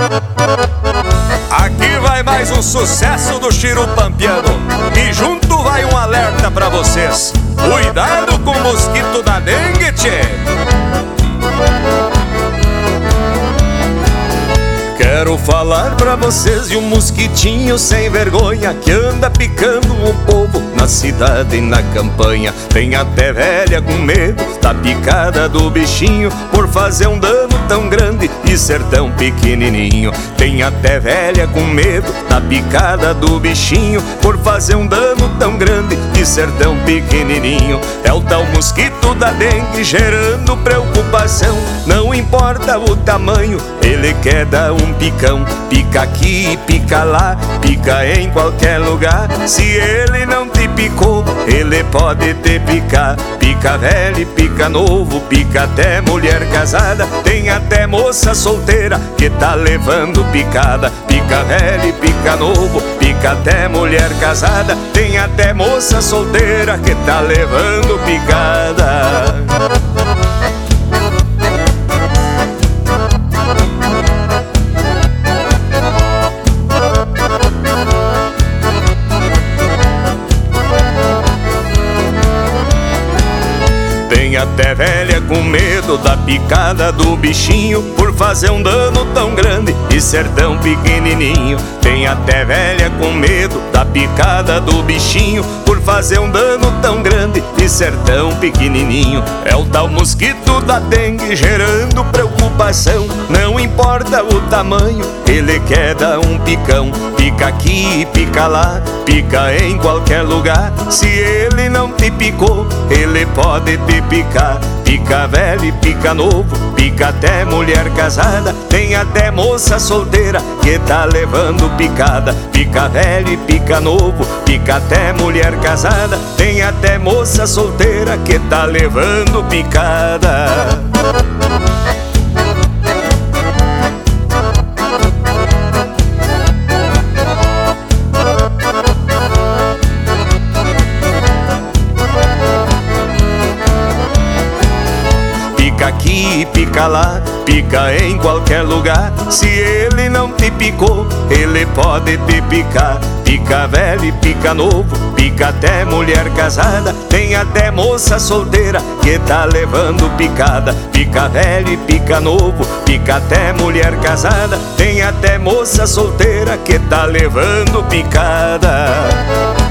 Aqui vai mais um sucesso do Chiro Pampiano, e junto vai um alerta pra vocês: cuidado com o mosquito da dengue, tchê! Quero falar pra vocês de um mosquitinho sem vergonha que anda picando o povo na cidade e na campanha. Tem até velha com medo da picada do bichinho, por fazer um dano tão grande e ser tão pequenininho. Tem até velha com medo da picada do bichinho, por fazer um dano tão grande e ser tão pequenininho. É o tal mosquito da dengue gerando preocupação. Não importa o tamanho, ele quer dar um picão. Pica aqui, pica lá, pica em qualquer lugar. Se ele não te picou, ele pode te picar. Pica velho e pica novo, pica até mulher casada. Tem até moça solteira que tá levando picada. Pica velho e pica novo, pica até mulher casada. Tem até moça solteira que tá levando picada. Tem até velha com medo da picada do bichinho, por fazer um dano tão grande e ser tão pequenininho. Tem até velha com medo da picada do bichinho, por fazer um dano tão grande e ser tão pequenininho. É o tal mosquito da dengue gerando preocupação. Não importa o tamanho, ele quer dar um picão. Pica aqui, pica lá, pica em qualquer lugar. Se ele não te picou, ele pode te picar. Pica velho e pica novo, pica até mulher casada. Tem até moça solteira que tá levando picada. Pica velho e pica novo, pica até mulher casada. Tem até moça solteira que tá levando picada. Pica aqui, pica lá, pica em qualquer lugar. Se ele não te picou, ele pode te picar. Pica velho e pica novo, pica até mulher casada. Tem até moça solteira que tá levando picada. Pica velho e pica novo, pica até mulher casada. Tem até moça solteira que tá levando picada.